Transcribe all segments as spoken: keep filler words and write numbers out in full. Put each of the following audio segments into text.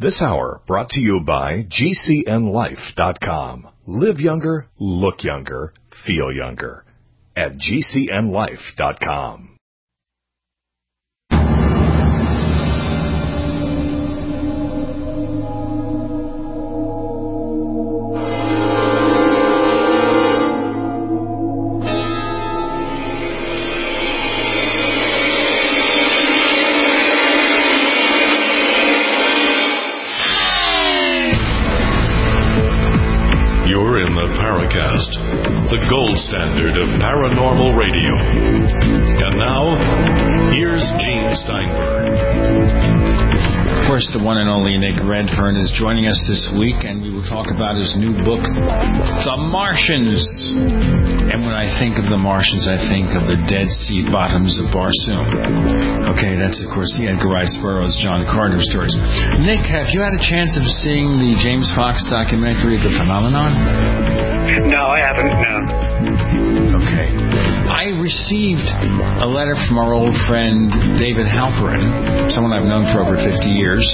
This hour brought to you by G C N life dot com. Live younger, look younger, feel younger at G C N life dot com. The gold standard of paranormal radio. And now, here's Gene Steinberg. Of course, the one and only Nick Redfern is joining us this week, and we will talk about his new book, The Martians. And when I think of the Martians, I think of the Dead Sea Bottoms of Barsoom. Okay, that's, of course, the Edgar Rice Burroughs, John Carter stories. Nick, have you had a chance of seeing the James Fox documentary, The Phenomenon? No, I haven't, no. Okay. I received a letter from our old friend David Halperin, someone I've known for over fifty years,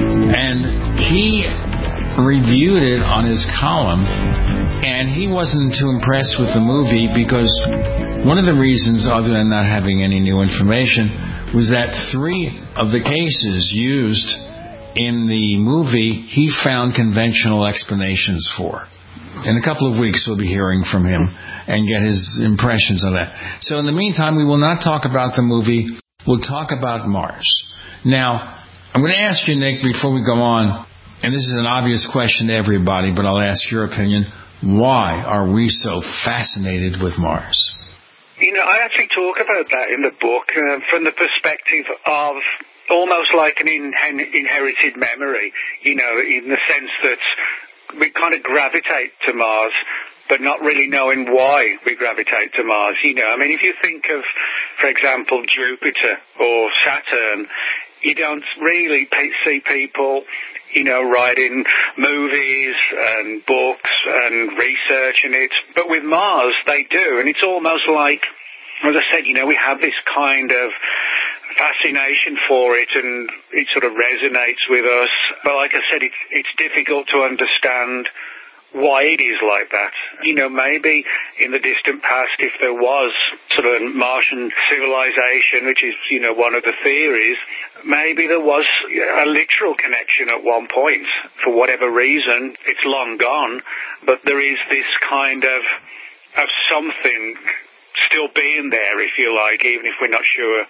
and he reviewed it on his column, and he wasn't too impressed with the movie because one of the reasons, other than not having any new information, was that three of the cases used in the movie he found conventional explanations for. In a couple of weeks, we'll be hearing from him and get his impressions on that. So in the meantime, we will not talk about the movie. We'll talk about Mars. Now, I'm going to ask you, Nick, before we go on, and this is an obvious question to everybody, but I'll ask your opinion. Why are we so fascinated with Mars? You know, I actually talk about that in the book uh, from the perspective of almost like an in- inherited memory, you know, in the sense that we kind of gravitate to Mars, but not really knowing why we gravitate to Mars. You know, I mean, if you think of, for example, Jupiter or Saturn, you don't really see people, you know, writing movies and books and researching it. But with Mars, they do. And it's almost like, as I said, you know, we have this kind of fascination for it, and it sort of resonates with us. But like I said, it's, it's difficult to understand why it is like that. You know, maybe in the distant past, if there was sort of a Martian civilization, which is, you know, one of the theories, maybe there was a literal connection at one point. For whatever reason, it's long gone, but there is this kind of, of something still being there, if you like, even if we're not sure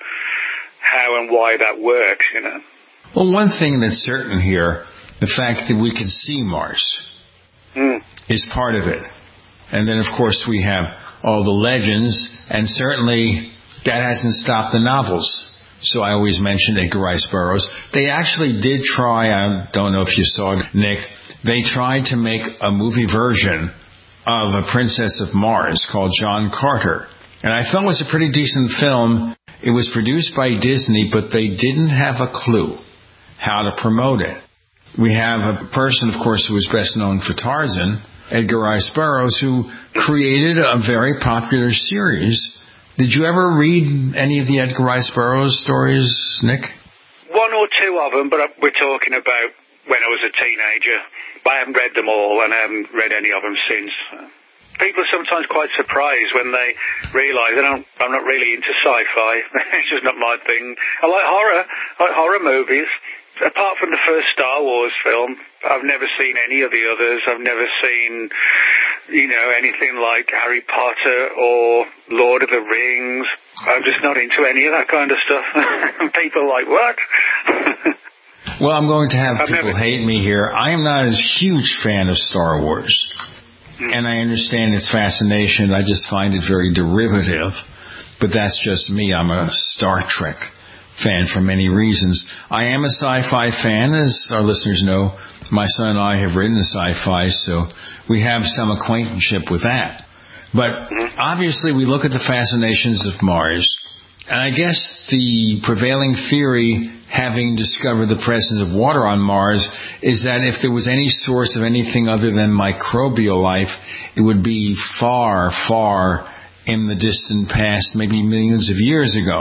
how and why that works, you know. Well, one thing that's certain here, the fact that we can see Mars mm. is part of it. And then, of course, we have all the legends, and certainly that hasn't stopped the novels. So I always mention Edgar Rice Burroughs. They actually did try, I don't know if you saw it, Nick, they tried to make a movie version of A Princess of Mars called John Carter. And I thought it was a pretty decent film. It was produced by Disney, but they didn't have a clue how to promote it. We have a person, of course, who was best known for Tarzan, Edgar Rice Burroughs, who created a very popular series. Did you ever read any of the Edgar Rice Burroughs stories, Nick? One or two of them, but we're talking about when I was a teenager. I haven't read them all, and I haven't read any of them since. People are sometimes quite surprised when they realise that I'm, I'm not really into sci-fi. It's just not my thing. I like horror. I like horror movies. Apart from the first Star Wars film, I've never seen any of the others. I've never seen, you know, anything like Harry Potter or Lord of the Rings. I'm just not into any of that kind of stuff. People are like, what? Well, I'm going to have I've people never... hate me here. I am not a huge fan of Star Wars. And I understand its fascination. I just find it very derivative. But that's just me. I'm a Star Trek fan for many reasons. I am a sci-fi fan, as our listeners know. My son and I have written sci-fi, so we have some acquaintanceship with that. But obviously we look at the fascinations of Mars. And I guess the prevailing theory, having discovered the presence of water on Mars, is that if there was any source of anything other than microbial life, it would be far, far in the distant past, maybe millions of years ago.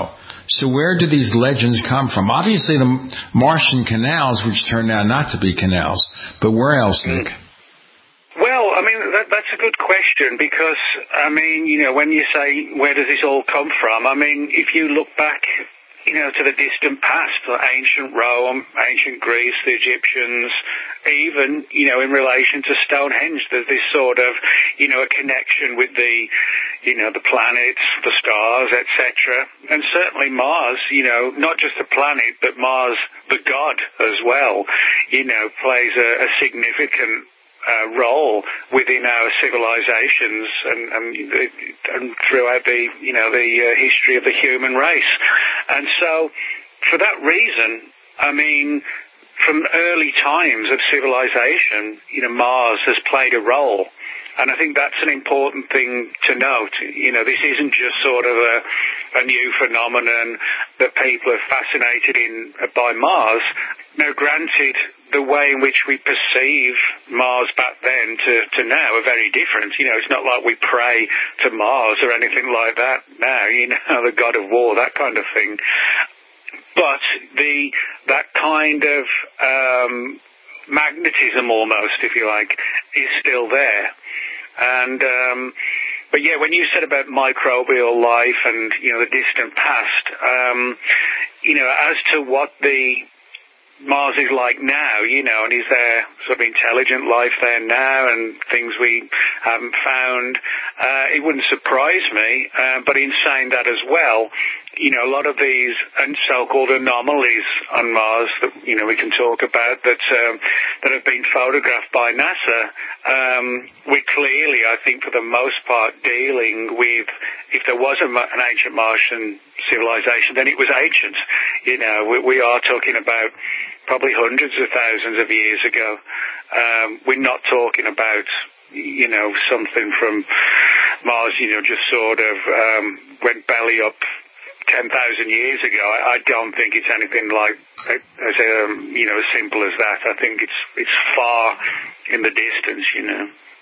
So where do these legends come from? Obviously the Martian canals, which turned out not to be canals, but where else, Nick? Well, I mean, that, that's a good question because, I mean, you know, when you say where does this all come from, I mean, if you look back, you know, to the distant past, ancient Rome, ancient Greece, the Egyptians, even, you know, in relation to Stonehenge, there's this sort of, you know, a connection with the, you know, the planets, the stars, et cetera. And certainly Mars, you know, not just the planet, but Mars, the god as well, you know, plays a, a significant Uh, role within our civilizations and, and, and throughout the, you know, the uh, history of the human race. And so, for that reason, I mean, from early times of civilization, you know, Mars has played a role. And I think that's an important thing to note. You know, this isn't just sort of a, a new phenomenon that people are fascinated in by Mars. Now, granted, the way in which we perceive Mars back then to, to now are very different. You know, it's not like we pray to Mars or anything like that now, you know, the god of war, that kind of thing. But the that kind of um, magnetism almost, if you like, is still there. And, um, but yeah, when you said about microbial life and, you know, the distant past, um, you know, as to what the Mars is like now, you know, and is there sort of intelligent life there now and things we haven't found, uh, it wouldn't surprise me, uh, but in saying that as well, you know, a lot of these so-called anomalies on Mars that, you know, we can talk about that um, that have been photographed by NASA, um, we're clearly, I think, for the most part, dealing with, if there was a, an ancient Martian civilization, then it was ancient. You know, we, we are talking about probably hundreds of thousands of years ago. Um, we're not talking about, you know, something from Mars, you know, just sort of um, went belly up ten thousand years ago. I, I don't think it's anything like as um, you know, as simple as that. I think it's it's far in the distance, you know.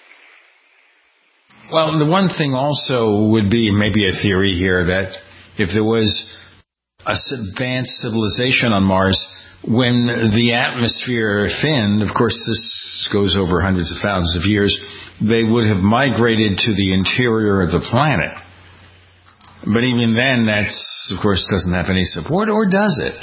Well, the one thing also would be maybe a theory here that if there was a advanced civilization on Mars, when the atmosphere thinned, of course this goes over hundreds of thousands of years, they would have migrated to the interior of the planet. But even then, that's, of course, doesn't have any support, or does it?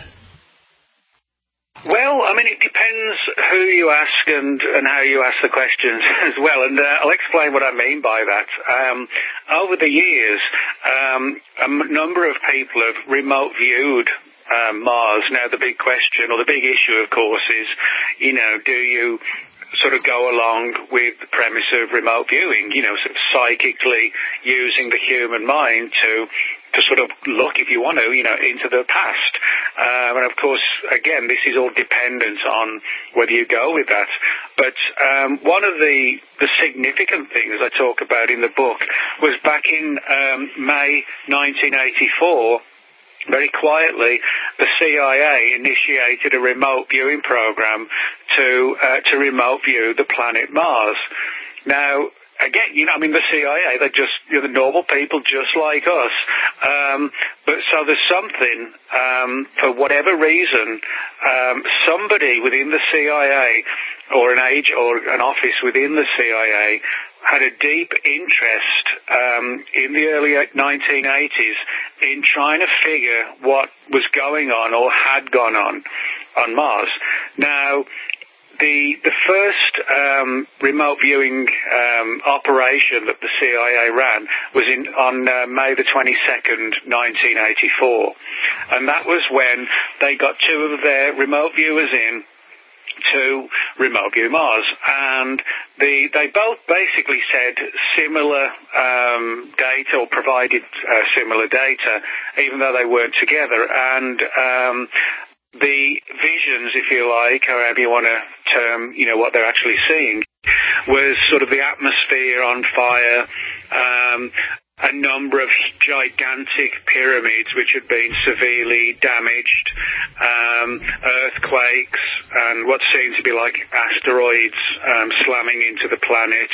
Well, I mean, it depends who you ask and, and how you ask the questions as well. And uh, I'll explain what I mean by that. Um, over the years, um, a m- number of people have remote viewed um, Mars. Now, the big question, or the big issue, of course, is, you know, do you sort of go along with the premise of remote viewing, you know, sort of psychically using the human mind to to sort of look, if you want to, you know, into the past. Um, and of course, again, this is all dependent on whether you go with that. But um, one of the, the significant things I talk about in the book was back in um, May nineteen eighty-four, very quietly, the C I A initiated a remote viewing program to uh, to remote view the planet Mars. Now, again, you know, I mean, the C I A, they're just, you know, the normal people just like us. Um, but so there's something, um, for whatever reason, um, somebody within the C I A or an age or an office within the C I A had a deep interest um, in the early nineteen eighties in trying to figure what was going on or had gone on on Mars. Now, the the first um, remote viewing um, operation that the C I A ran was in on uh, May the twenty-second, nineteen eighty-four, and that was when they got two of their remote viewers in to remote view Mars, and the, they both basically said similar um, data, or provided uh, similar data, even though they weren't together. And um, the visions, if you like, however you want to term, you know, what they're actually seeing, was sort of the atmosphere on fire, um, a number of gigantic pyramids which had been severely damaged, um, earthquakes, and what seemed to be like asteroids um, slamming into the planet,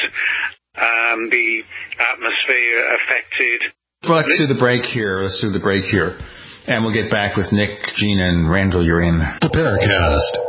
um, the atmosphere affected. Well, let's do the break here. Let's do the break here. And we'll get back with Nick, Gina, and Randall. You're in the Paracast.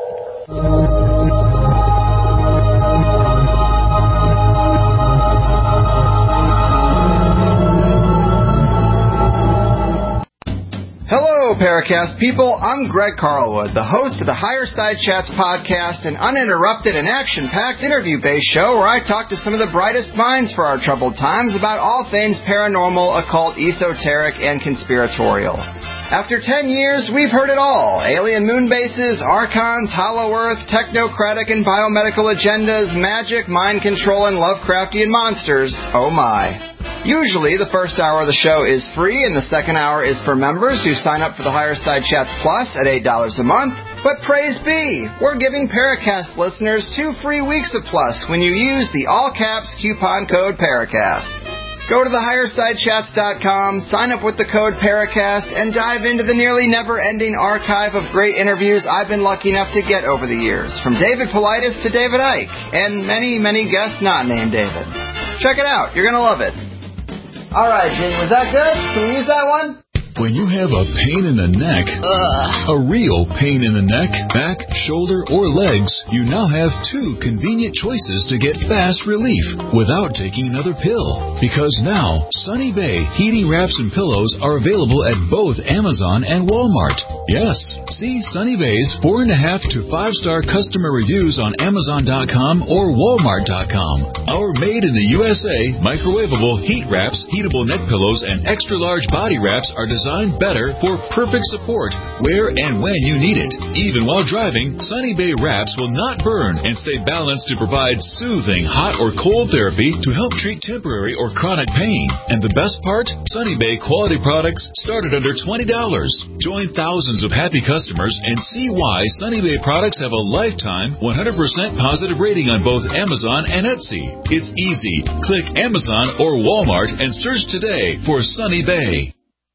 Hello, Paracast people. I'm Greg Carlwood, the host of the Higher Side Chats podcast, an uninterrupted and action-packed interview-based show where I talk to some of the brightest minds for our troubled times about all things paranormal, occult, esoteric, and conspiratorial. After ten years, we've heard it all. Alien moon bases, archons, hollow earth, technocratic and biomedical agendas, magic, mind control, and Lovecraftian monsters. Oh my. Usually, the first hour of the show is free, and the second hour is for members who sign up for the Higher Side Chats Plus at eight dollars a month. But praise be, we're giving Paracast listeners two free weeks of Plus when you use the all-caps coupon code Paracast. Go to the higher side chats dot com, sign up with the code Paracast, and dive into the nearly never-ending archive of great interviews I've been lucky enough to get over the years, from David Paulides to David Icke, and many, many guests not named David. Check it out. You're going to love it. All right, Gene, was that good? Can we use that one? When you have a pain in the neck, Ugh. a real pain in the neck, back, shoulder, or legs, you now have two convenient choices to get fast relief without taking another pill. Because now, Sunny Bay heating wraps and pillows are available at both Amazon and Walmart. Yes, see Sunny Bay's four and a half to five star customer reviews on Amazon dot com or Walmart dot com. Our made in the U S A microwavable heat wraps, heatable neck pillows, and extra large body wraps are designed better for perfect support where and when you need it. Even while driving, Sunny Bay wraps will not burn and stay balanced to provide soothing hot or cold therapy to help treat temporary or chronic pain. And the best part? Sunny Bay quality products start at under twenty dollars. Join thousands of happy customers and see why Sunny Bay products have a lifetime one hundred percent positive rating on both Amazon and Etsy. It's easy. Click Amazon or Walmart and search today for Sunny Bay.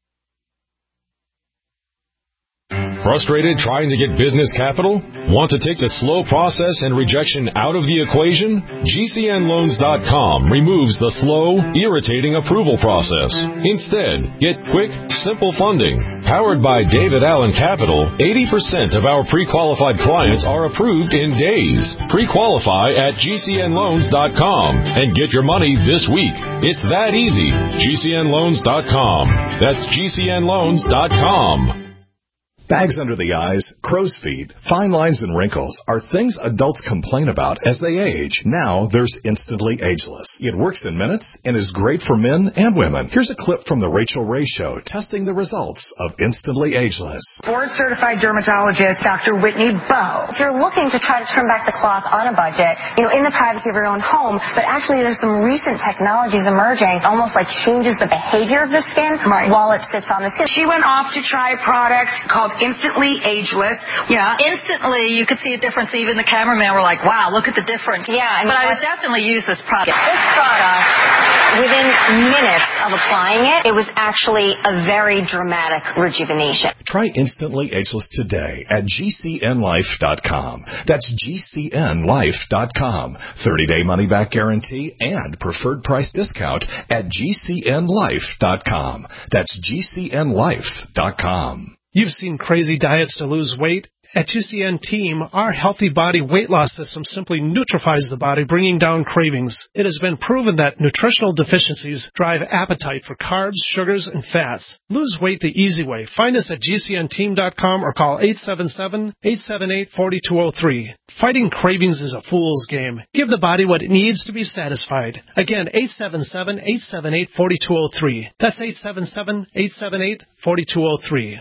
Frustrated trying to get business capital? Want to take the slow process and rejection out of the equation? G C N loans dot com removes the slow, irritating approval process. Instead, get quick, simple funding. Powered by David Allen Capital, eighty percent of our pre-qualified clients are approved in days. Pre-qualify at G C N loans dot com and get your money this week. It's that easy. G C N loans dot com. That's G C N loans dot com. Bags under the eyes, crow's feet, fine lines, and wrinkles are things adults complain about as they age. Now there's Instantly Ageless. It works in minutes and is great for men and women. Here's a clip from the Rachel Ray Show testing the results of Instantly Ageless. Board-certified dermatologist Doctor Whitney Bowe. If you're looking to try to turn back the clock on a budget, you know, in the privacy of your own home, but actually there's some recent technologies emerging, almost like changes the behavior of the skin right. while it sits on the skin. She went off to try a product called Instantly Ageless. Yeah, instantly you could see a difference. Even the cameraman were like, wow, look at the difference. Yeah, I mean, but I would definitely use this product. This product, within minutes of applying it, it was actually a very dramatic rejuvenation. Try Instantly Ageless today at G C N life dot com. That's G C N life dot com. thirty-day money-back guarantee and preferred price discount at G C N life dot com. That's G C N life dot com. You've seen crazy diets to lose weight. At G C N Team, our Healthy Body Weight Loss System simply neutralizes the body, bringing down cravings. It has been proven that nutritional deficiencies drive appetite for carbs, sugars, and fats. Lose weight the easy way. Find us at G C N team dot com or call eight seven seven, eight seven eight, four two zero three. Fighting cravings is a fool's game. Give the body what it needs to be satisfied. Again, eight seven seven, eight seven eight, four two zero three. That's eight seven seven, eight seven eight, four two zero three.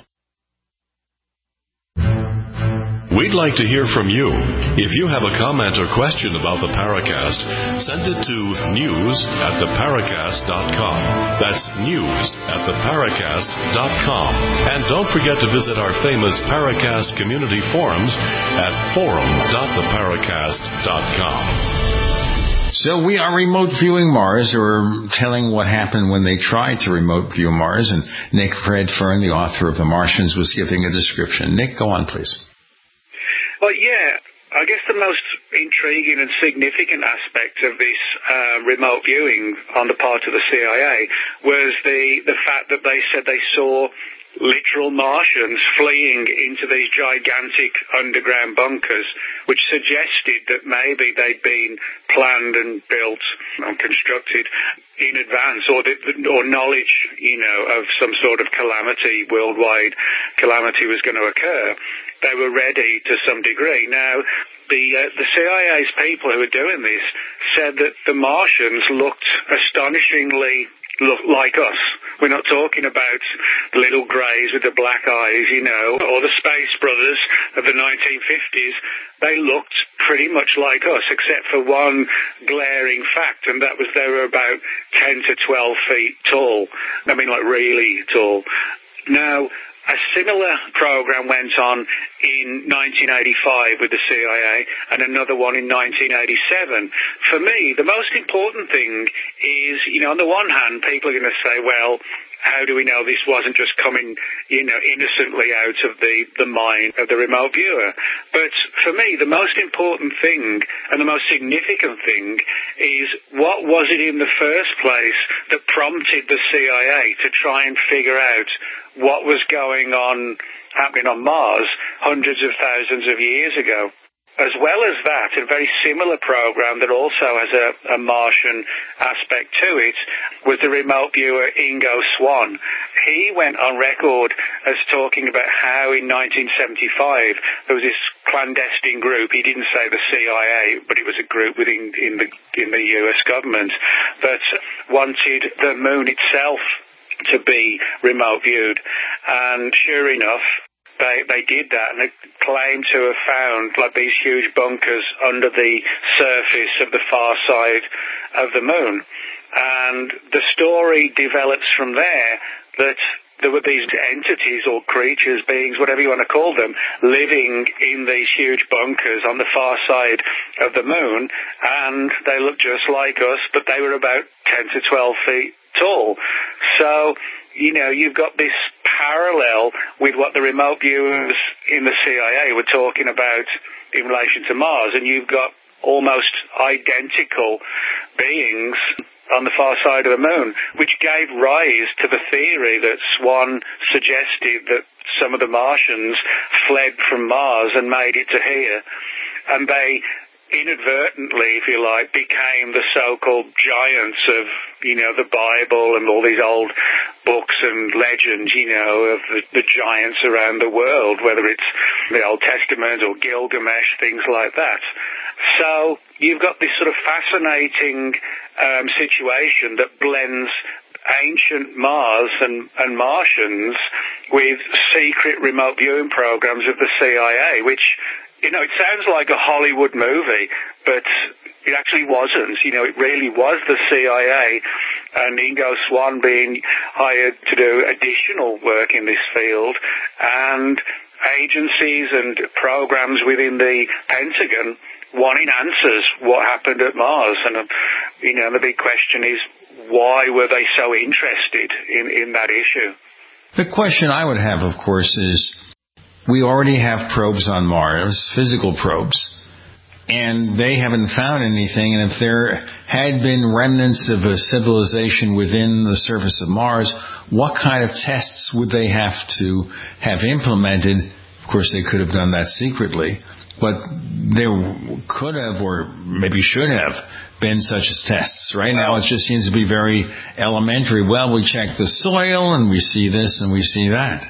We'd like to hear from you. If you have a comment or question about the Paracast, send it to news at the paracast dot com. That's news at the paracast dot com. And don't forget to visit our famous Paracast community forums at forum dot the paracast dot com. So we are remote viewing Mars, or telling what happened when they tried to remote view Mars. And Nick Fred Fern, the author of The Martians, was giving a description. Nick, go on, please. Well, yeah, I guess the most intriguing and significant aspect of this uh, remote viewing on the part of the C I A was the, the fact that they said they saw literal Martians fleeing into these gigantic underground bunkers, which suggested that maybe they'd been planned and built and constructed in advance, or the, or knowledge, you know, of some sort of calamity, worldwide calamity was going to occur. They were ready to some degree. Now, the uh, the C I A's people who were doing this said that the Martians looked astonishingly look like us. We're not talking about the little greys with the black eyes, you know, or the Space Brothers of the nineteen fifties. They looked pretty much like us, except for one glaring fact, and that was they were about ten to twelve feet tall. I mean, like really tall. Now, a similar program went on in nineteen eighty-five with the C I A and another one in nineteen eighty-seven. For me, the most important thing is, you know, on the one hand, people are going to say, well, how do we know this wasn't just coming, you know, innocently out of the, the mind of the remote viewer? But for me, the most important thing and the most significant thing is what was it in the first place that prompted the C I A to try and figure out what was going on, happening on Mars hundreds of thousands of years ago. As well as that, a very similar program that also has a, a Martian aspect to it was the remote viewer Ingo Swann. He went on record as talking about how in nineteen seventy-five there was this clandestine group. He didn't say the C I A, but it was a group within in the in the U S government that wanted the moon itself to be remote viewed. And sure enough, They they did that, and they claimed to have found like these huge bunkers under the surface of the far side of the moon. And the story develops from there that there were these entities or creatures, beings, whatever you want to call them, living in these huge bunkers on the far side of the moon, and they looked just like us, but they were about ten to twelve feet tall. So, you know, you've got this parallel with what the remote viewers in the C I A were talking about in relation to Mars, and you've got almost identical beings on the far side of the moon, which gave rise to the theory that Swann suggested that some of the Martians fled from Mars and made it to here, and they inadvertently, if you like, became the so-called giants of, you know, the Bible and all these old books and legends, you know, of the, the giants around the world, whether it's the Old Testament or Gilgamesh, things like that. So you've got this sort of fascinating um, situation that blends ancient Mars and, and Martians with secret remote viewing programs of the C I A, which, you know, it sounds like a Hollywood movie, but it actually wasn't. You know, it really was the C I A and Ingo Swann being hired to do additional work in this field, and agencies and programs within the Pentagon wanting answers what happened at Mars. And, uh, you know, the big question is, why were they so interested in, in that issue? The question I would have, of course, is we already have probes on Mars, physical probes, and they haven't found anything. And if there had been remnants of a civilization within the surface of Mars, what kind of tests would they have to have implemented? Of course, they could have done that secretly, but there could have, or maybe should have, been such tests. Right now, it just seems to be very elementary. Well, we check the soil, and we see this, and we see that.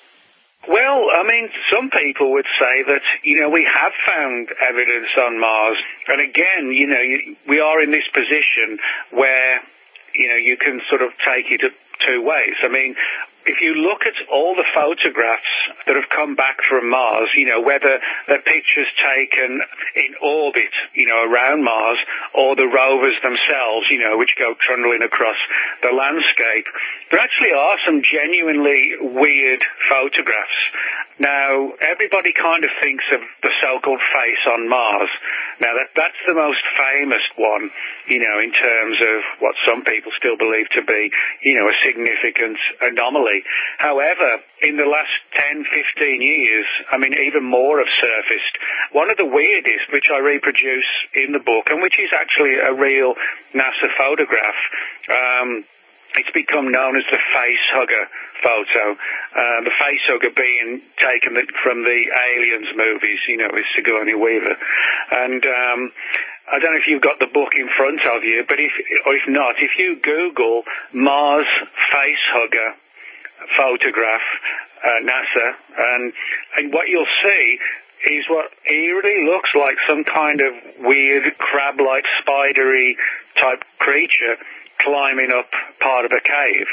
Well, I mean, some people would say that, you know, we have found evidence on Mars. And again, you know, you, we are in this position where, you know, you can sort of take it two ways. I mean, if you look at all the photographs that have come back from Mars, you know, whether they're pictures taken in orbit, you know, around Mars, or the rovers themselves, you know, which go trundling across the landscape, there actually are some genuinely weird photographs. Now, everybody kind of thinks of the so-called face on Mars. Now, that that's the most famous one, you know, in terms of what some people still believe to be, you know, a significant anomaly. However, in the last ten, fifteen years, I mean, even more have surfaced. One of the weirdest, which I reproduce in the book, and which is actually a real NASA photograph, um, it's become known as the face hugger photo. Uh, the face hugger being taken from the Aliens movies, you know, with Sigourney Weaver. And um, I don't know if you've got the book in front of you, but if or if not, if you Google Mars face hugger photograph, uh, NASA, and, and what you'll see is what eerily looks like some kind of weird crab-like, spidery type creature climbing up part of a cave.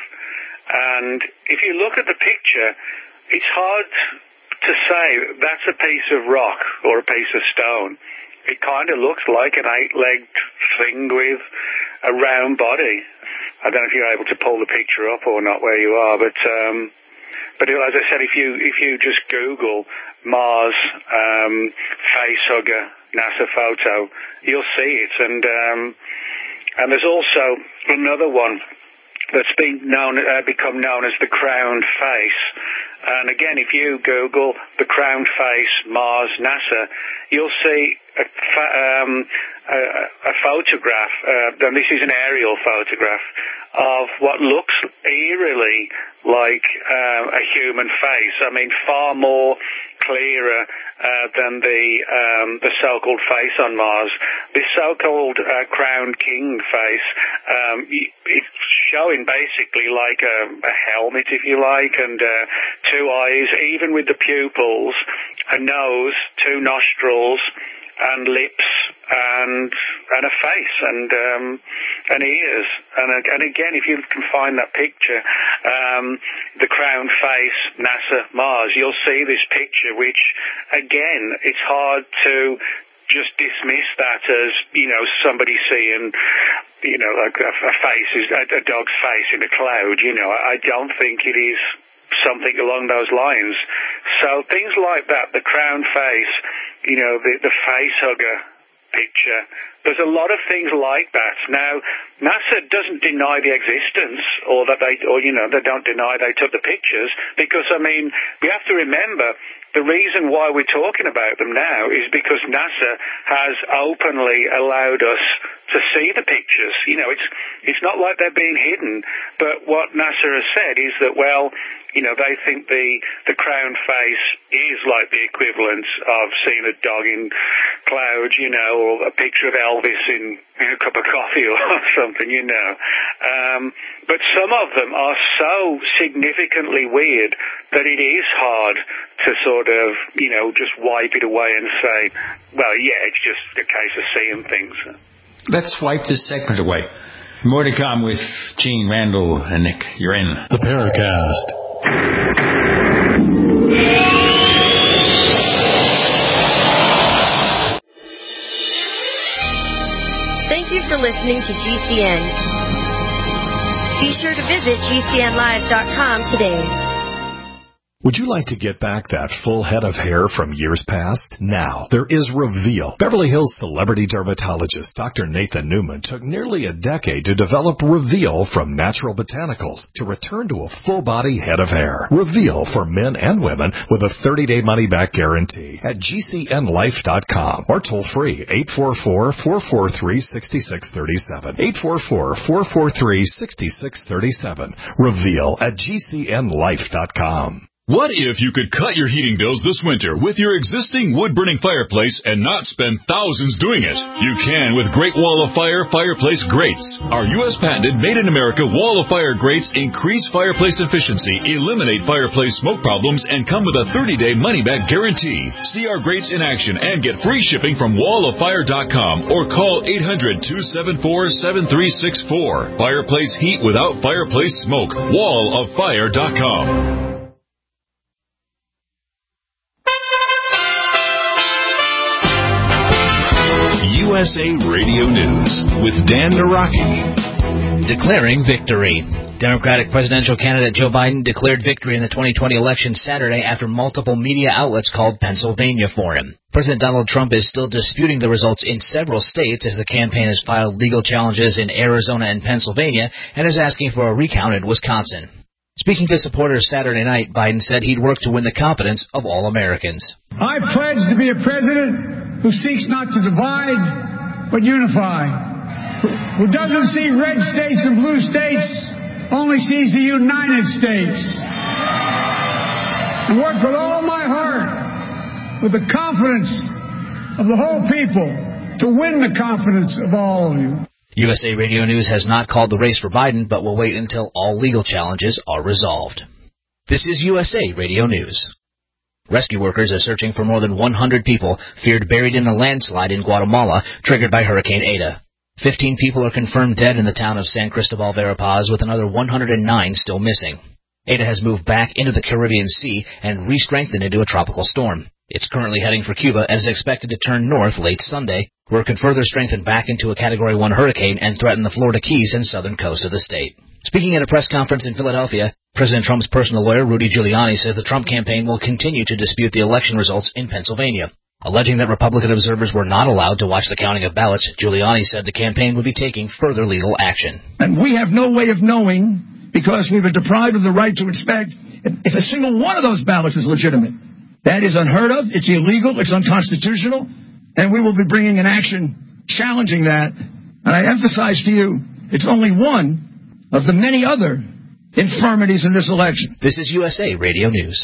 And if you look at the picture, it's hard to say that's a piece of rock or a piece of stone. It kind of looks like an eight-legged thing with a round body. I don't know if you're able to pull the picture up or not where you are, but um, but as I said, if you if you just Google Mars um, face hugger NASA photo, you'll see it. And um, and there's also another one that's been known, uh, become known as the crowned face. And again, if you Google the crowned face Mars NASA, you'll see a, um, a, a photograph, uh, and this is an aerial photograph, of what looks eerily like uh, a human face. I mean, far more clearer uh, than the um, the so-called face on Mars. This so-called uh, crowned king face, um, it's showing basically like a, a helmet, if you like, and uh, two eyes, even with the pupils, a nose, two nostrils, and lips, and and a face, and um, and ears, and and again, if you can find that picture, um, the crowned face, NASA, Mars, you'll see this picture, which again, it's hard to just dismiss that as, you know, somebody seeing, you know, like a, a face, a, a dog's face in a cloud. You know, I don't think it is something along those lines. So things like that, the crowned face, you know, the, the face hugger picture, there's a lot of things like that. Now, NASA doesn't deny the existence, or that they, or, you know, they don't deny they took the pictures, because, I mean, we have to remember the reason why we're talking about them now is because NASA has openly allowed us to see the pictures. You know, it's it's not like they're being hidden, but what NASA has said is that, well, you know, they think the, the crowned face is like the equivalent of seeing a dog in clouds, you know, or a picture of Elvis in, in a cup of coffee or something, you know. Um, but some of them are so significantly weird that it is hard to sort of, you know, just wipe it away and say, well, yeah, it's just a case of seeing things. Let's wipe this segment away. More to come with Gene, Randall, and Nick. You're in the Paracast. Thank you for listening to G C N. Be sure to visit G C N live dot com today. Would you like to get back that full head of hair from years past? Now, there is Reveal. Beverly Hills celebrity dermatologist Doctor Nathan Newman took nearly a decade to develop Reveal from natural botanicals to return to a full-body head of hair. Reveal for men and women with a thirty-day money-back guarantee at G C N life dot com or toll-free eight four four, four four three, six six three seven. eight four four, four four three, six six three seven. Reveal at G C N life dot com. What if you could cut your heating bills this winter with your existing wood-burning fireplace and not spend thousands doing it? You can with Great Wall of Fire Fireplace Grates. Our U S patented made-in-America Wall of Fire grates increase fireplace efficiency, eliminate fireplace smoke problems, and come with a thirty-day money-back guarantee. See our grates in action and get free shipping from wall of fire dot com or call eight hundred, two seven four, seven three six four. Fireplace heat without fireplace smoke. wall of fire dot com. U S A Radio News with Dan Naraki. Declaring victory. Democratic presidential candidate Joe Biden declared victory in the twenty twenty election Saturday after multiple media outlets called Pennsylvania for him. President Donald Trump is still disputing the results in several states as the campaign has filed legal challenges in Arizona and Pennsylvania and is asking for a recount in Wisconsin. Speaking to supporters Saturday night, Biden said he'd work to win the confidence of all Americans. I pledge to be a president who seeks not to divide, but unify, who doesn't see red states and blue states, only sees the United States. And work with all my heart, with the confidence of the whole people, to win the confidence of all of you. U S A Radio News has not called the race for Biden, but will wait until all legal challenges are resolved. This is U S A Radio News. Rescue workers are searching for more than one hundred people feared buried in a landslide in Guatemala triggered by Hurricane Eta. Fifteen people are confirmed dead in the town of San Cristobal Verapaz, with another one hundred nine still missing. Eta has moved back into the Caribbean Sea and re-strengthened into a tropical storm. It's currently heading for Cuba and is expected to turn north late Sunday, where it could further strengthen back into a Category one hurricane and threaten the Florida Keys and southern coast of the state. Speaking at a press conference in Philadelphia, President Trump's personal lawyer, Rudy Giuliani, says the Trump campaign will continue to dispute the election results in Pennsylvania. Alleging that Republican observers were not allowed to watch the counting of ballots, Giuliani said the campaign would be taking further legal action. And we have no way of knowing, because we were deprived of the right to inspect, if a single one of those ballots is legitimate. That is unheard of, it's illegal, it's unconstitutional, and we will be bringing an action challenging that. And I emphasize to you, it's only one of the many other infirmities in this election. This is U S A Radio News.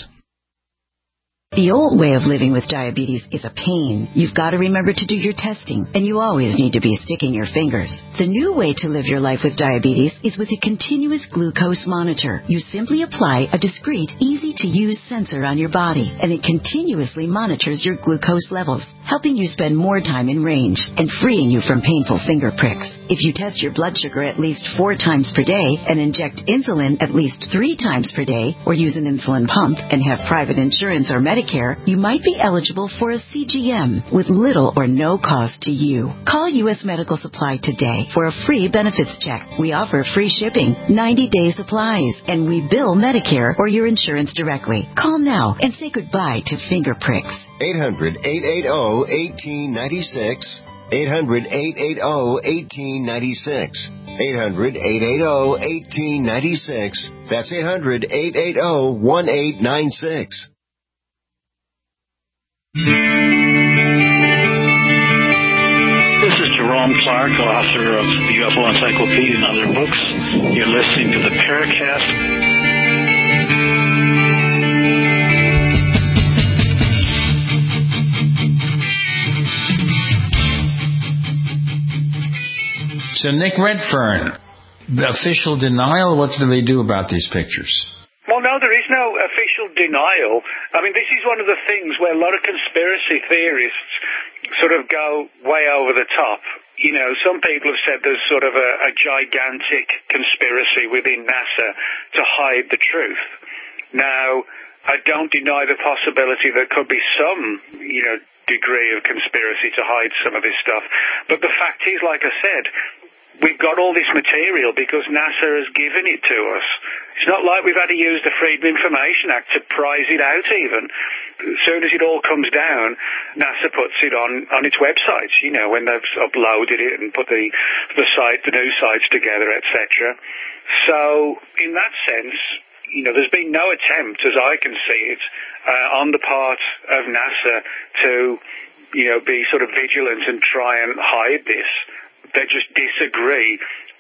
The old way of living with diabetes is a pain. You've got to remember to do your testing, and you always need to be sticking your fingers. The new way to live your life with diabetes is with a continuous glucose monitor. You simply apply a discreet, easy-to-use sensor on your body, and it continuously monitors your glucose levels, helping you spend more time in range and freeing you from painful finger pricks. If you test your blood sugar at least four times per day and inject insulin at least three times per day, or use an insulin pump and have private insurance or Medicare, you might be eligible for a C G M with little or no cost to you. Call U S Medical Supply today for a free benefits check. We offer free shipping, ninety-day supplies, and we bill Medicare or your insurance directly. Call now and say goodbye to finger pricks. eight hundred, eight eight zero, one eight nine six. eight hundred, eight eight zero, one eight nine six. eight hundred, eight eight zero, one eight nine six. That's eight hundred, eight eight zero, one eight nine six. This is Jerome Clark, author of the U F O Encyclopedia and other books. You're listening to the Paracast. So Nick Redfern, the official denial, what do they do about these pictures? Well, no, there is no official denial. I mean, this is one of the things where a lot of conspiracy theorists sort of go way over the top. You know, some people have said there's sort of a, a gigantic conspiracy within NASA to hide the truth. Now, I don't deny the possibility there could be some, you know, degree of conspiracy to hide some of this stuff. But the fact is, like I said, we've got all this material because NASA has given it to us. It's not like we've had to use the Freedom of Information Act to prize it out even. As soon as it all comes down, NASA puts it on, on its websites, you know, when they've uploaded it and put the, the site, the news sites together, et cetera. So, in that sense, you know, there's been no attempt, as I can see it, uh, on the part of NASA to, you know, be sort of vigilant and try and hide this. They just disagree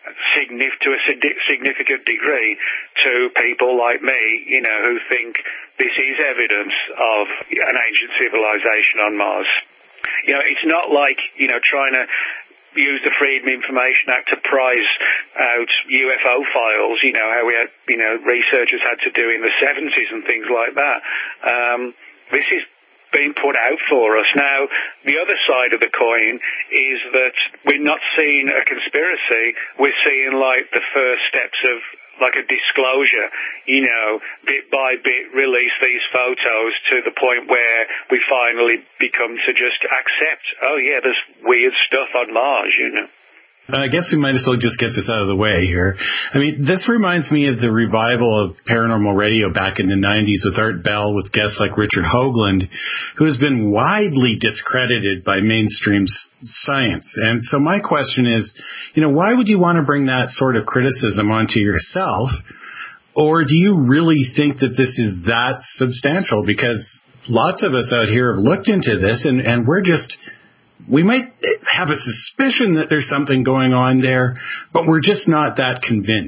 to a significant degree to people like me, you know, who think this is evidence of an ancient civilization on Mars. You know, it's not like, you know, trying to use the Freedom of Information Act to prize out U F O files, you know, how we had, you know, researchers had to do in the seventies and things like that. Um, this is being put out for us. Now, the other side of the coin is that we're not seeing a conspiracy. We're seeing, like, the first steps of, like, a disclosure, you know, bit by bit release these photos to the point where we finally become to just accept, oh, yeah, there's weird stuff on Mars, you know. I guess we might as well just get this out of the way here. I mean, this reminds me of the revival of paranormal radio back in the nineties with Art Bell, with guests like Richard Hoagland, who has been widely discredited by mainstream science. And so my question is, you know, why would you want to bring that sort of criticism onto yourself? Or do you really think that this is that substantial? Because lots of us out here have looked into this, and, and we're just... We might have a suspicion that there's something going on there, but we're just not that convinced.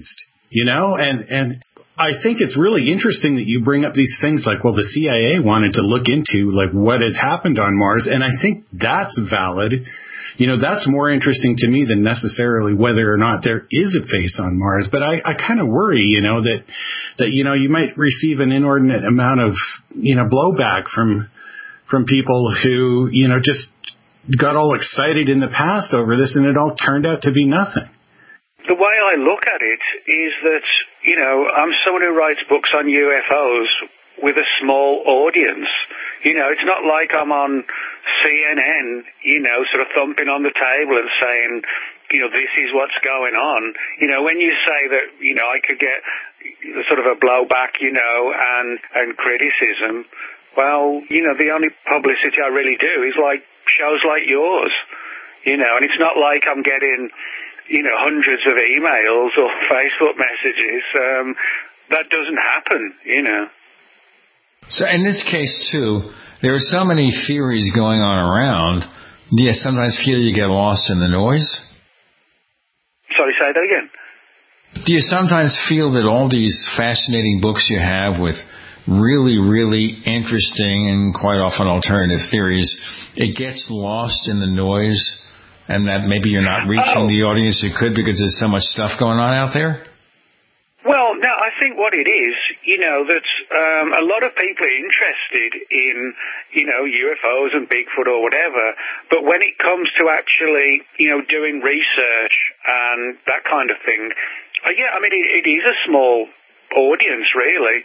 you know, and, and I think it's really interesting that you bring up these things like, well, the C I A wanted to look into like what has happened on Mars. And I think that's valid. You know, that's more interesting to me than necessarily whether or not there is a face on Mars. But I, I kind of worry, you know, that, that, you know, you might receive an inordinate amount of, you know, blowback from, from people who, you know, just got all excited in the past over this and it all turned out to be nothing. The way I look at it is that, you know, I'm someone who writes books on U F Os with a small audience. You know, it's not like I'm on C N N, you know, sort of thumping on the table and saying, you know, this is what's going on. You know, when you say that, you know, I could get sort of a blowback, you know, and, and criticism, well, you know, the only publicity I really do is like shows like yours, you know, and it's not like I'm getting, you know, hundreds of emails or Facebook messages. Um, that doesn't happen, you know. So in this case, too, there are so many theories going on around. Do you sometimes feel you get lost in the noise? Sorry, say that again. Do you sometimes feel that all these fascinating books you have with really, really interesting and quite often alternative theories, it gets lost in the noise and that maybe you're not reaching oh. the audience you could because there's so much stuff going on out there? Well, no, I think what it is, you know, that um, a lot of people are interested in, you know, U F Os and Bigfoot or whatever, but when it comes to actually, you know, doing research and that kind of thing, uh, yeah, I mean, it, it is a small audience, really.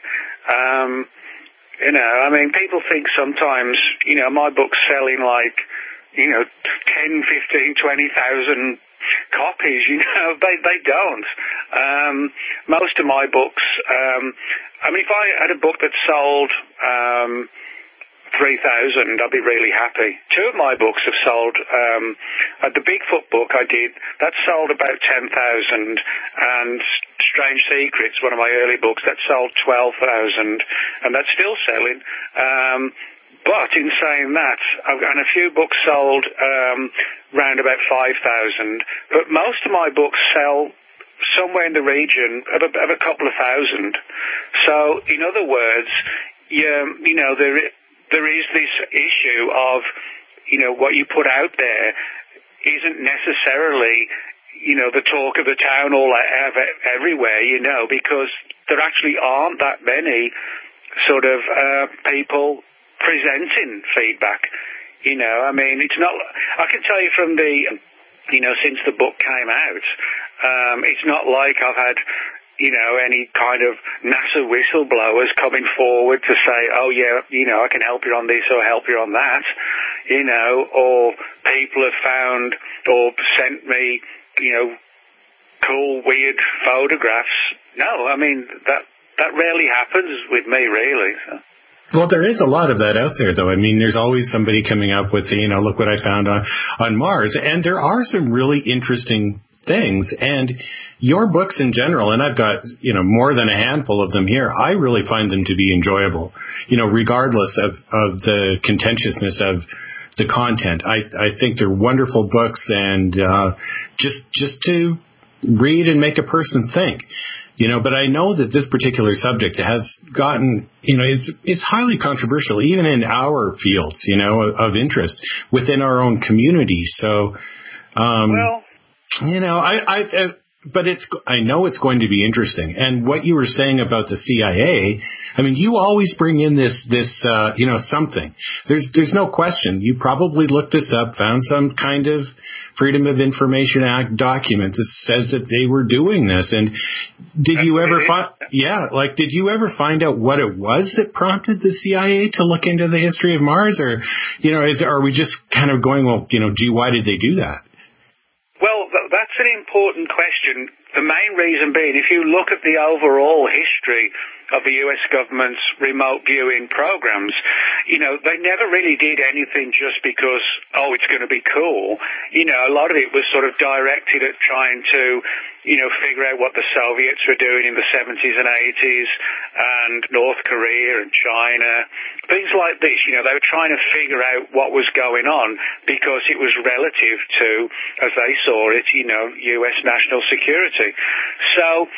Um, you know, I mean, people think sometimes, you know, my book's selling like, you know, ten, fifteen, twenty thousand copies, you know, they they don't. Um, most of my books, um, I mean, if I had a book that sold um, three thousand, I'd be really happy. Two of my books have sold, um, uh, the Bigfoot book I did, that sold about ten thousand, and Strange Secrets, one of my early books, that sold twelve thousand, and that's still selling. Um, But in saying that, I've got a few books sold um, round about five thousand, but most of my books sell somewhere in the region of a, of a couple of thousand. So, in other words, you, you know, there there is this issue of, you know, what you put out there isn't necessarily, you know, the talk of the town all everywhere, you know, because there actually aren't that many sort of uh, people presenting feedback. You know, I mean, it's not, I can tell you from the, you know, since the book came out, um, it's not like I've had, you know, any kind of NASA whistleblowers coming forward to say, oh yeah, you know, I can help you on this or help you on that, you know, or people have found or sent me, you know, cool, weird photographs. No, I mean, that, that rarely happens with me, really, so. Well, there is a lot of that out there, though. I mean, there's always somebody coming up with, you know, look what I found on, on Mars. And there are some really interesting things. And your books in general, and I've got, you know, more than a handful of them here, I really find them to be enjoyable, you know, regardless of, of the contentiousness of the content. I, I think they're wonderful books and uh, just just to read and make a person think. You know, but I know that this particular subject has gotten, you know, it's it's highly controversial, even in our fields, you know, of, of interest within our own community. So, um, well, you know, I, I, I, but it's, I know it's going to be interesting. And what you were saying about the C I A, I mean, you always bring in this, this, uh, you know, something. There's, there's no question. You probably looked this up, found some kind of Freedom of Information Act document that says that they were doing this. And did you ever find, yeah, like, did you ever find out what it was that prompted the C I A to look into the history of Mars? Or, you know, is, are we just kind of going, well, you know, gee, why did they do that? Well, that's an important question. The main reason being, if you look at the overall history of the U S government's remote viewing programs, you know, they never really did anything just because, oh, it's going to be cool. You know, a lot of it was sort of directed at trying to, you know, figure out what the Soviets were doing in the seventies and eighties and North Korea and China, things like this. You know, they were trying to figure out what was going on because it was relative to, as they saw it, you know, U S national security. So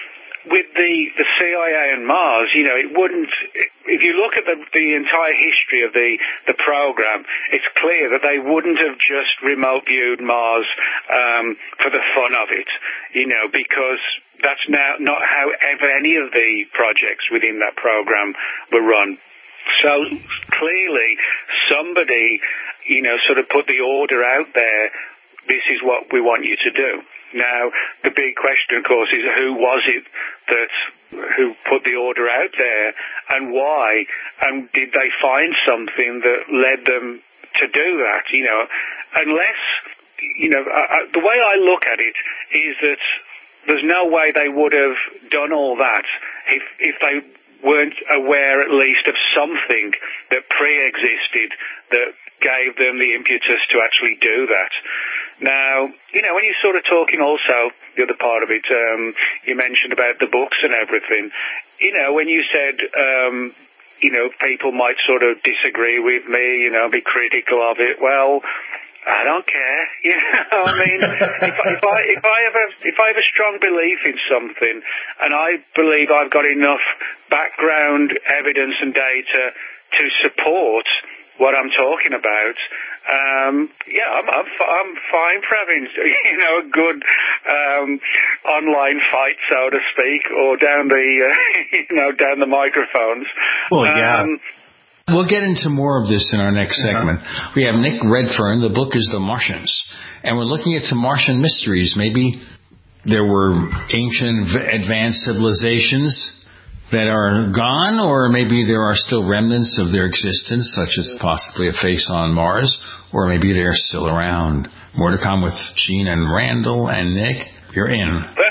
with the, the C I A and Mars, you know, it wouldn't, if you look at the, the entire history of the, the program, it's clear that they wouldn't have just remote viewed Mars um, for the fun of it, you know, because that's now not how ever any of the projects within that program were run. So clearly somebody, you know, sort of put the order out there, this is what we want you to do. Now, the big question, of course, is who was it that, who put the order out there and why? And did they find something that led them to do that? You know, unless, you know, I, I, the way I look at it is that there's no way they would have done all that if, if they weren't aware at least of something that pre-existed that gave them the impetus to actually do that. Now, you know, when you're sort of talking also, the other part of it, um, you mentioned about the books and everything. You know, when you said, um, you know, people might sort of disagree with me, you know, be critical of it. Well, I don't care. You know, I mean, if, if I if I have a if I have a strong belief in something, and I believe I've got enough background evidence and data to support what I'm talking about, um, yeah, I'm, I'm I'm fine for having, you know, a good um, online fight, so to speak, or down the uh, you know down the microphones. Well, yeah. Um, We'll get into more of this in our next segment. Uh-huh. We have Nick Redfern. The book is The Martians. And we're looking at some Martian mysteries. Maybe there were ancient advanced civilizations that are gone, or maybe there are still remnants of their existence, such as possibly a face on Mars, or maybe they're still around. More to come with Gene and Randall and Nick. You're in The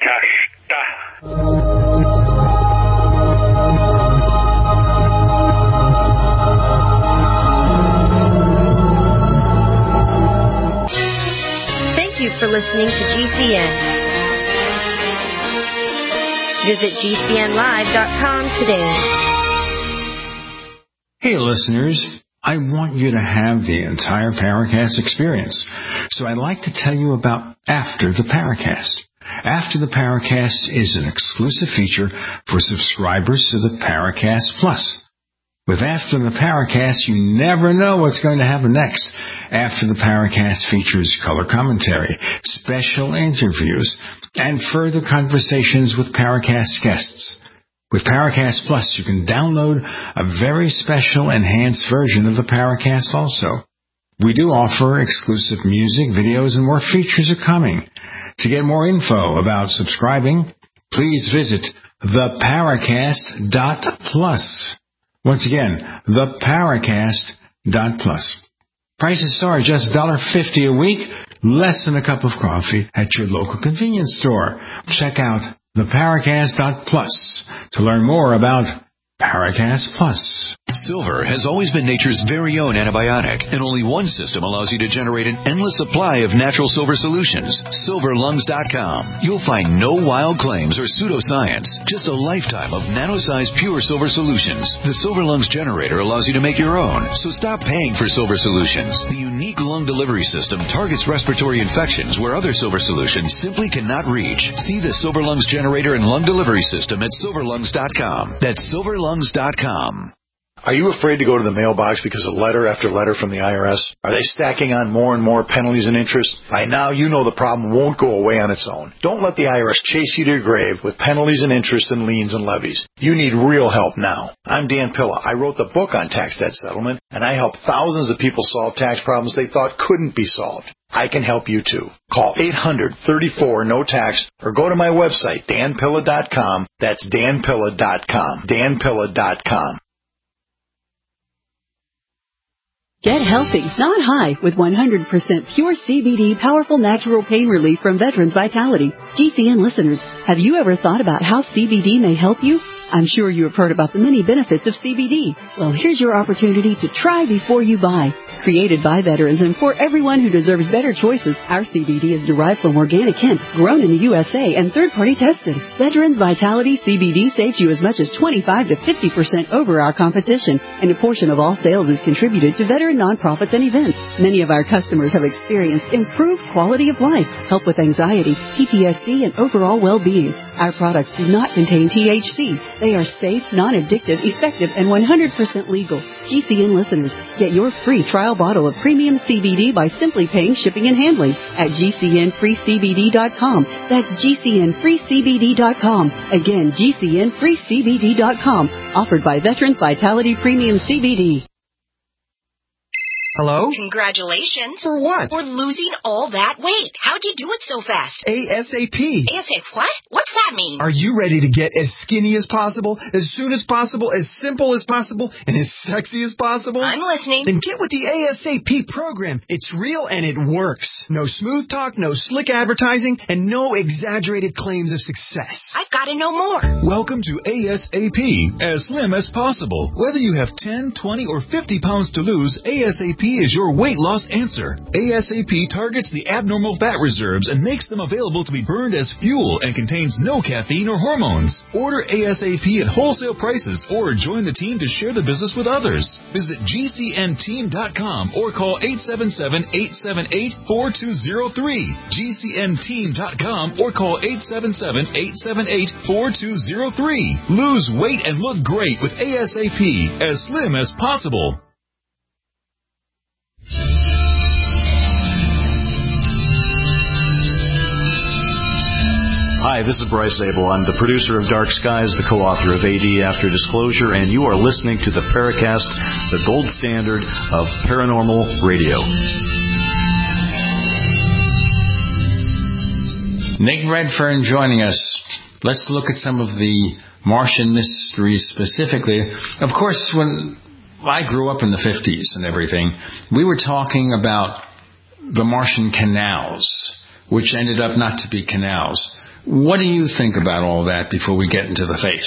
Paracast. Thank you for listening to G C N. Visit G C N live dot com today. Hey, listeners. I want you to have the entire Paracast experience. So I'd like to tell you about After the Paracast. After the Paracast is an exclusive feature for subscribers to the Paracast Plus. With After the Paracast, you never know what's going to happen next. After the Paracast features color commentary, special interviews, and further conversations with Paracast guests. With Paracast Plus, you can download a very special enhanced version of the Paracast also. We do offer exclusive music, videos, and more features are coming. To get more info about subscribing, please visit the paracast dot plus. Once again, the paracast dot plus. Prices start just one dollar fifty a week, less than a cup of coffee at your local convenience store. Check out the paracast dot plus to learn more about Paracast Plus. Silver has always been nature's very own antibiotic, and only one system allows you to generate an endless supply of natural silver solutions. silver lungs dot com. You'll find no wild claims or pseudoscience, just a lifetime of nano-sized pure silver solutions. The Silver Lungs generator allows you to make your own, so stop paying for silver solutions. The unique lung delivery system targets respiratory infections where other silver solutions simply cannot reach. See the Silver Lungs generator and lung delivery system at silver lungs dot com. That's silver lungs dot com. Are you afraid to go to the mailbox because of letter after letter from the I R S? Are they stacking on more and more penalties and interest? By now, you know the problem won't go away on its own. Don't let the I R S chase you to your grave with penalties and interest and liens and levies. You need real help now. I'm Dan Pilla. I wrote the book on tax debt settlement, and I help thousands of people solve tax problems they thought couldn't be solved. I can help you too. Call eight hundred, thirty-four, no tax or go to my website, dan pilla dot com. That's dan pilla dot com. dan pilla dot com. Get healthy, not high, with one hundred percent pure C B D powerful natural pain relief from Veterans Vitality. G C N listeners, have you ever thought about how C B D may help you? I'm sure you have heard about the many benefits of C B D. Well, here's your opportunity to try before you buy. Created by veterans and for everyone who deserves better choices, our C B D is derived from organic hemp, grown in the U S A and third-party tested. Veterans Vitality C B D saves you as much as twenty-five to fifty percent over our competition, and a portion of all sales is contributed to veteran nonprofits and events. Many of our customers have experienced improved quality of life, help with anxiety, P T S D, and overall well-being. Our products do not contain T H C. They are safe, non-addictive, effective, and one hundred percent legal. G C N listeners, get your free trial bottle of premium C B D by simply paying shipping and handling at G C N free C B D dot com. That's G C N free C B D dot com. Again, G C N free C B D dot com. Offered by Veterans Vitality Premium C B D. Hello? Congratulations. For what? For losing all that weight. How'd you do it so fast? ASAP. ASAP what? What's that mean? Are you ready to get as skinny as possible, as soon as possible, as simple as possible, and as sexy as possible? I'm listening. Then get with the ASAP program. It's real and it works. No smooth talk, no slick advertising, and no exaggerated claims of success. I've got to know more. Welcome to ASAP, as slim as possible. Whether you have ten, twenty, or fifty pounds to lose, ASAP is your weight loss answer. ASAP targets the abnormal fat reserves and makes them available to be burned as fuel and contains no caffeine or hormones. Order ASAP at wholesale prices or join the team to share the business with others. Visit G C N team dot com or call eight seven seven, eight seven eight, four two zero three. G C N team dot com or call eight seven seven, eight seven eight, four two zero three. Lose weight and look great with ASAP, as slim as possible. Hi, this is Bryce Zabel. I'm the producer of Dark Skies, the co-author of A D After Disclosure, and you are listening to the Paracast, the gold standard of paranormal radio. Nick Redfern joining us. Let's look at some of the Martian mysteries specifically. Of course, when I grew up in the fifties and everything, we were talking about the Martian canals, which ended up not to be canals. What do you think about all that before we get into the face?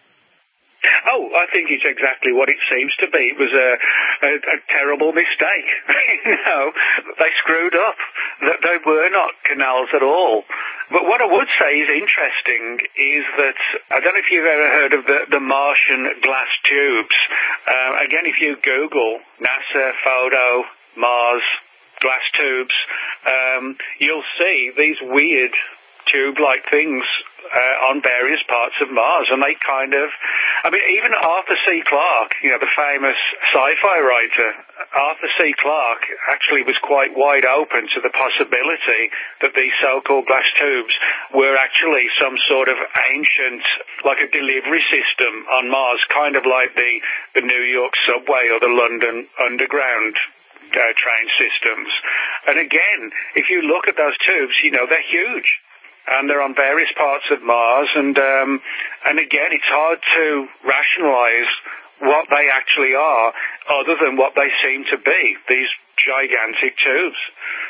Oh, I think it's exactly what it seems to be. It was a, a, a terrible mistake. you know, they screwed up. That they were not canals at all. But what I would say is interesting is that, I don't know if you've ever heard of the, the Martian glass tubes. Uh, again, if you Google NASA photo Mars glass tubes, um, you'll see these weird tube-like things uh, on various parts of Mars, and they kind of, I mean, even Arthur C. Clarke, you know, the famous sci-fi writer, Arthur C. Clarke actually was quite wide open to the possibility that these so-called glass tubes were actually some sort of ancient, like a delivery system on Mars, kind of like the, the New York subway or the London Underground uh, train systems. And again, if you look at those tubes, you know, they're huge. And they're on various parts of Mars, and um, and again, it's hard to rationalize what they actually are, other than what they seem to be, these gigantic tubes.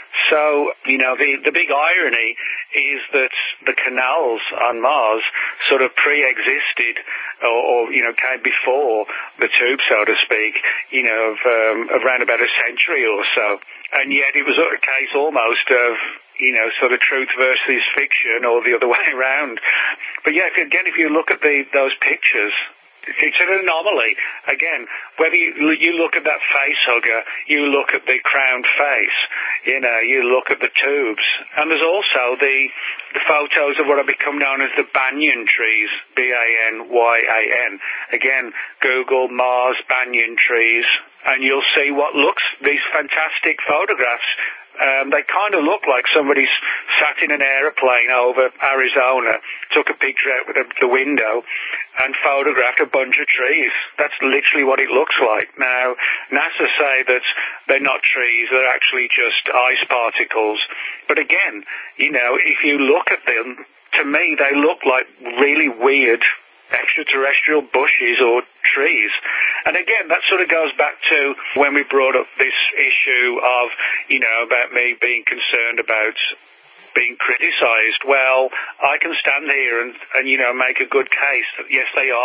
So, you know, the, the big irony is that the canals on Mars sort of pre-existed, or, or you know, came before the tube, so to speak, you know, of, um, around about a century or so. And yet it was a case almost of, you know, sort of truth versus fiction, or the other way around. But yeah, if, again, if you look at the those pictures, it's an anomaly. Again, whether you, you look at that face hugger, you look at the crowned face, you know, you look at the tubes. And there's also the the photos of what have become known as the banyan trees, B A N Y A N. Again, Google Mars banyan trees, and you'll see what looks, these fantastic photographs. Um, they kind of look like somebody's sat in an aeroplane over Arizona, took a picture out with the, the window, and photographed a bunch of trees. That's literally what it looks like. Now, NASA say that they're not trees, they're actually just ice particles. But again, you know, if you look at them, to me they look like really weird extraterrestrial bushes or trees. And again, that sort of goes back to when we brought up this issue of, you know, about me being concerned about being criticized. Well, I can stand here and, and you know, make a good case that, yes, they are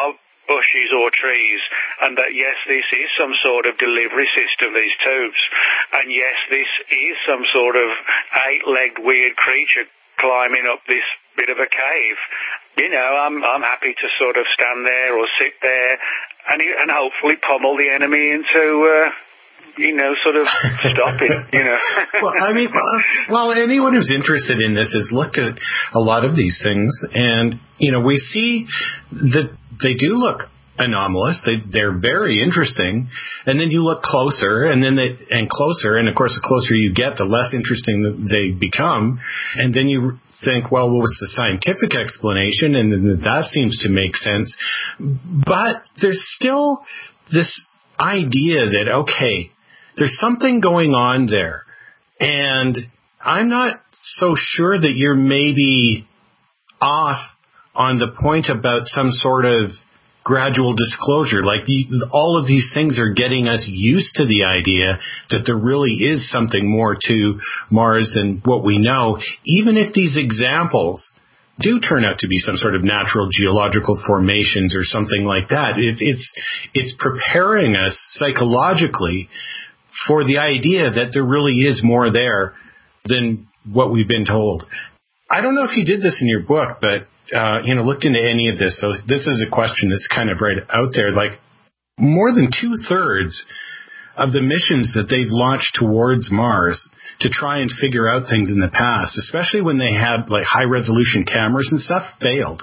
bushes or trees, and that yes, this is some sort of delivery system, these tubes, and yes, this is some sort of eight-legged weird creature climbing up this bit of a cave. You know, I'm I'm happy to sort of stand there or sit there and and hopefully pummel the enemy into, uh, you know, sort of stop it, you know. Well, I mean, well, well, anyone who's interested in this has looked at a lot of these things, and, you know, we see that they do look anomalous. They, they're very interesting. And then you look closer and then they, and closer. And of course, the closer you get, the less interesting they become. And then you think, well, what's the scientific explanation? And then that seems to make sense. But there's still this idea that, okay, there's something going on there. And I'm not so sure that you're maybe off on the point about some sort of gradual disclosure. Like all of these things are getting us used to the idea that there really is something more to Mars than what we know, even if these examples do turn out to be some sort of natural geological formations or something like that. It, it's it's preparing us psychologically for the idea that there really is more there than what we've been told. I don't know if you did this in your book, but Uh, you know, looked into any of this. So this is a question that's kind of right out there. Like more than two thirds of the missions that they've launched towards Mars to try and figure out things in the past, especially when they had like high resolution cameras and stuff, failed.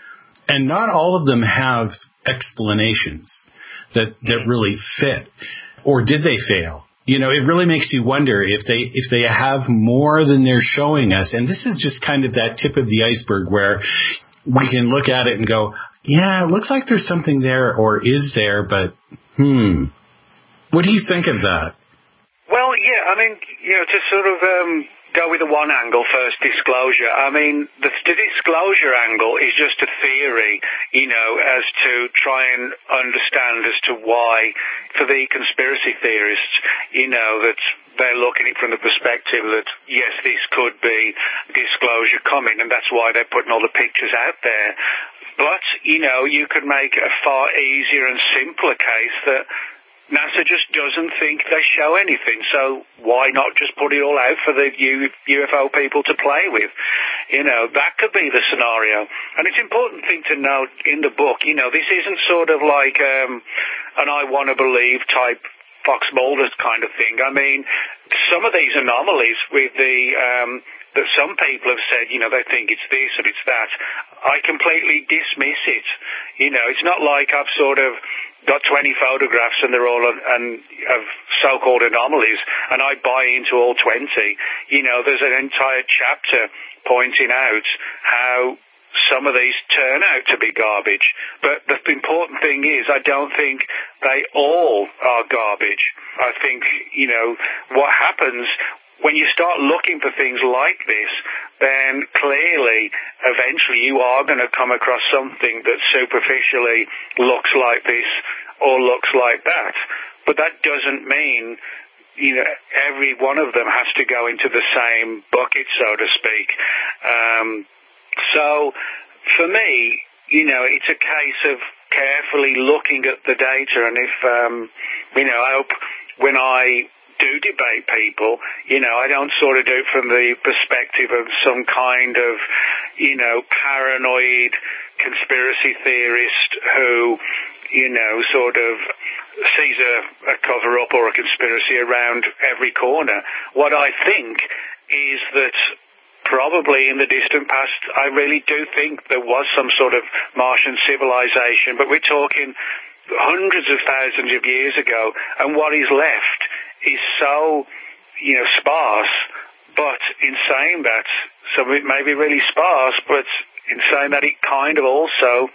And not all of them have explanations that, that really fit. Or did they fail? You know, it really makes you wonder if they if they have more than they're showing us. And this is just kind of that tip of the iceberg where we can look at it and go, yeah, it looks like there's something there or is there, but hmm. What do you think of that? Well, yeah, I mean, you know, to sort of um, go with the one angle first, disclosure. I mean, the, the disclosure angle is just a theory, you know, as to try and understand as to why, for the conspiracy theorists, you know, that they're looking at it from the perspective that, yes, this could be disclosure coming, and that's why they're putting all the pictures out there. But, you know, you could make a far easier and simpler case that NASA just doesn't think they show anything, so why not just put it all out for the U F O people to play with? You know, that could be the scenario. And it's an important thing to note in the book, you know, this isn't sort of like um, an I want to believe type Fox Mulder kind of thing. I mean, some of these anomalies with the... Um, that some people have said, you know, they think it's this and it's that. I completely dismiss it. You know, it's not like I've sort of got twenty photographs and they're all on, and of so-called anomalies, and I buy into all twenty. You know, there's an entire chapter pointing out how some of these turn out to be garbage. But the important thing is, I don't think they all are garbage. I think, you know, what happens when you start looking for things like this, then clearly, eventually you are going to come across something that superficially looks like this or looks like that. But that doesn't mean, you know, every one of them has to go into the same bucket, so to speak. Um, so, for me, you know, it's a case of carefully looking at the data, and if, um, you know, I hope when I do debate people, you know, I don't sort of do it from the perspective of some kind of, you know, paranoid conspiracy theorist who, you know, sort of sees a, a cover-up or a conspiracy around every corner. What I think is that probably in the distant past, I really do think there was some sort of Martian civilization, but we're talking hundreds of thousands of years ago, and what is left is so, you know, sparse. But in saying that, some of it may be really sparse, but in saying that, it kind of also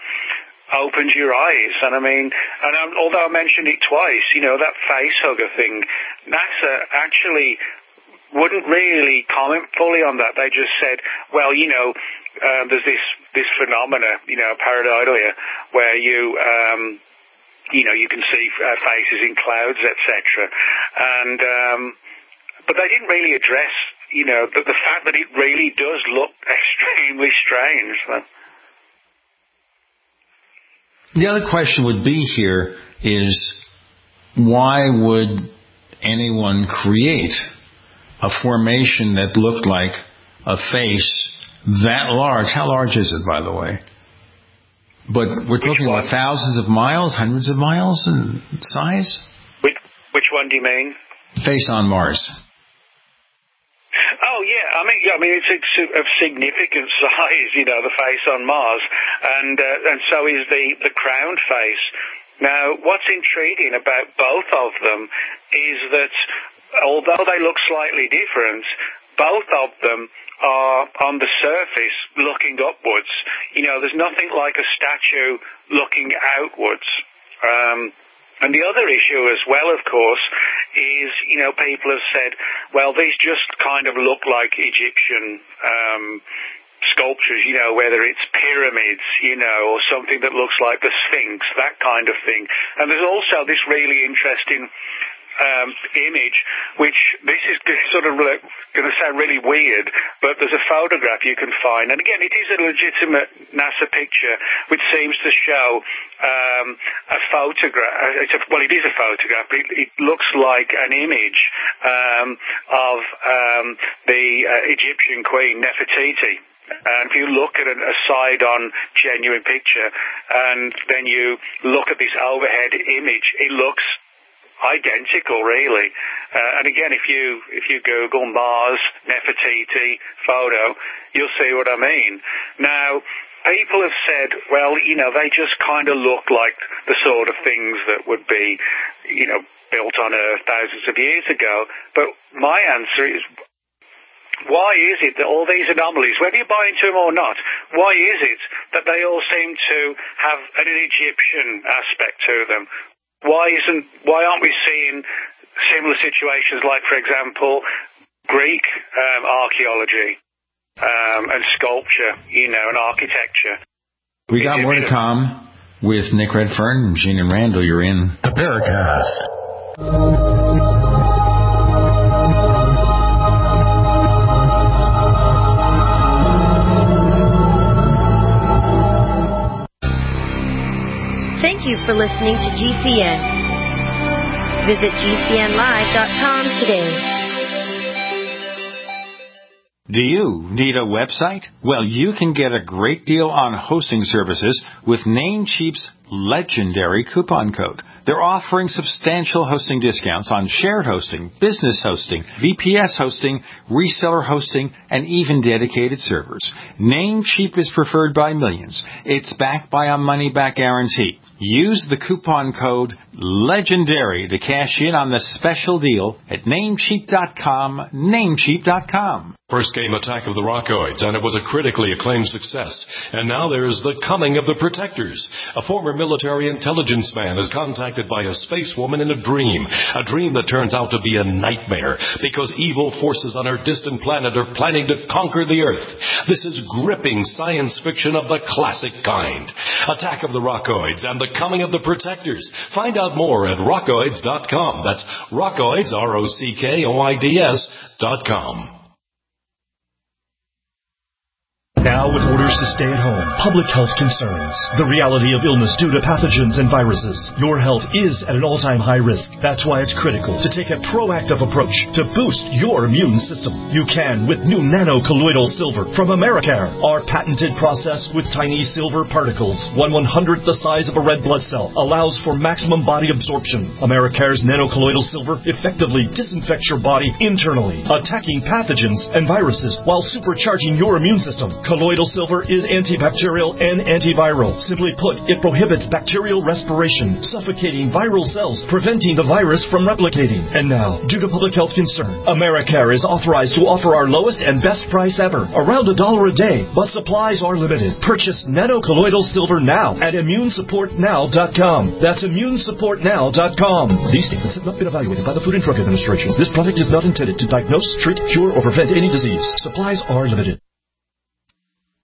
opens your eyes. And I mean, and I'm, although I mentioned it twice, you know, that face hugger thing, NASA actually wouldn't really comment fully on that. They just said, well, you know, uh, there's this this phenomena, you know, pareidolia, where you um you know, you can see uh, faces in clouds, et cetera. And um, but they didn't really address, you know, the, the fact that it really does look extremely strange. So. The other question would be here is, why would anyone create a formation that looked like a face that large? How large is it, by the way? But we're Which talking one? about thousands of miles, hundreds of miles in size? Which, which one do you mean? Face on Mars. Oh yeah, I mean, I mean, it's of significant size, you know, the face on Mars, and uh, and so is the the crowned face. Now, what's intriguing about both of them is that although they look slightly different, both of them are on the surface looking upwards. You know, there's nothing like a statue looking outwards. Um, and the other issue as well, of course, is, you know, people have said, well, these just kind of look like Egyptian um, sculptures, you know, whether it's pyramids, you know, or something that looks like the Sphinx, that kind of thing. And there's also this really interesting Um, image, which this is sort of like, going to sound really weird, but there's a photograph you can find, and again, it is a legitimate NASA picture, which seems to show um, a photograph. It's a, well, it is a photograph, but it, it looks like an image um, of um, the uh, Egyptian queen Nefertiti. And if you look at a, a side-on genuine picture, and then you look at this overhead image, it looks identical, really. Uh, and again, if you if you Google Mars Nefertiti photo, you'll see what I mean. Now, people have said, well, you know, they just kind of look like the sort of things that would be, you know, built on Earth thousands of years ago. But my answer is, why is it that all these anomalies, whether you buy into them or not, why is it that they all seem to have an Egyptian aspect to them? Why isn't? Why aren't we seeing similar situations like, for example, Greek um, archaeology um, and sculpture, you know, and architecture? We got more to come with Nick Redfern and Gene and Randall. You're in the Paracast. Thank you for listening to G C N. Visit G C N live dot com today. Do you need a website? Well, you can get a great deal on hosting services with Namecheap's legendary coupon code. They're offering substantial hosting discounts on shared hosting, business hosting, V P S hosting, reseller hosting, and even dedicated servers. Namecheap is preferred by millions. It's backed by a money-back guarantee. Use the coupon code LEGENDARY to cash in on the special deal at namecheap dot com, namecheap dot com. First came Attack of the Rockoids, and it was a critically acclaimed success. And now there's The Coming of the Protectors. A former military intelligence man is contacted by a space woman in a dream. A dream that turns out to be a nightmare because evil forces on her distant planet are planning to conquer the Earth. This is gripping science fiction of the classic kind. Attack of the Rockoids and The Coming of the Protectors. Find out more at rockoids dot com. That's Rockoids, R O C K O I D S dot com. Now with orders to stay at home, public health concerns, the reality of illness due to pathogens and viruses, your health is at an all-time high risk. That's why it's critical to take a proactive approach to boost your immune system. You can with new nano-colloidal silver from Americare. Our patented process with tiny silver particles, one one-hundredth the size of a red blood cell, allows for maximum body absorption. Americare's nano-colloidal silver effectively disinfects your body internally, attacking pathogens and viruses while supercharging your immune system. Colloidal silver is antibacterial and antiviral. Simply put, it prohibits bacterial respiration, suffocating viral cells, preventing the virus from replicating. And now, due to public health concern, Americare is authorized to offer our lowest and best price ever, around a dollar a day, but supplies are limited. Purchase nano-colloidal silver now at immune support now dot com. That's immune support now dot com. These statements have not been evaluated by the Food and Drug Administration. This product is not intended to diagnose, treat, cure, or prevent any disease. Supplies are limited.